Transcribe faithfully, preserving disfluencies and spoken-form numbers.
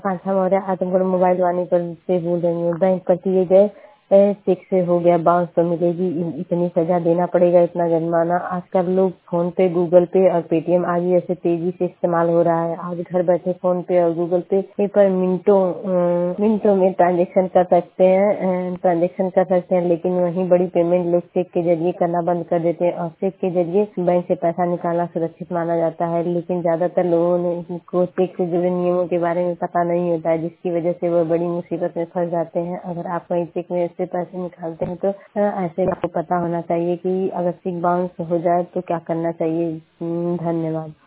पांचवा मौर्य आजमगढ़ मोबाइल वाणी पर से बोल रही हूँ। बैंक पर किए गए चेक से हो गया बाउंस तो मिलेगी इतनी सजा, देना पड़ेगा इतना जुर्माना। आजकल लोग फोन पे, गूगल पे और पेटीएम आज ऐसे तेजी से इस्तेमाल हो रहा है। आज घर बैठे फोन पे और गूगल पे पर मिनटों मिनटों में ट्रांजेक्शन कर सकते हैं ट्रांजेक्शन कर सकते हैं लेकिन वहीं बड़ी पेमेंट लोग चेक के जरिए करना बंद कर देते हैं और चेक के जरिए बैंक से पैसा निकालना सुरक्षित माना जाता है। लेकिन ज्यादातर लोगों ने को चेक से जुड़े नियमों के बारे में पता नहीं होता है, जिसकी वजह से वो बड़ी मुसीबत में फंस जाते हैं। अगर आप कहीं चेक में से पैसे निकालते हैं तो ऐसे आपको पता होना चाहिए कि अगर चेक बाउंस हो जाए तो क्या करना चाहिए। धन्यवाद।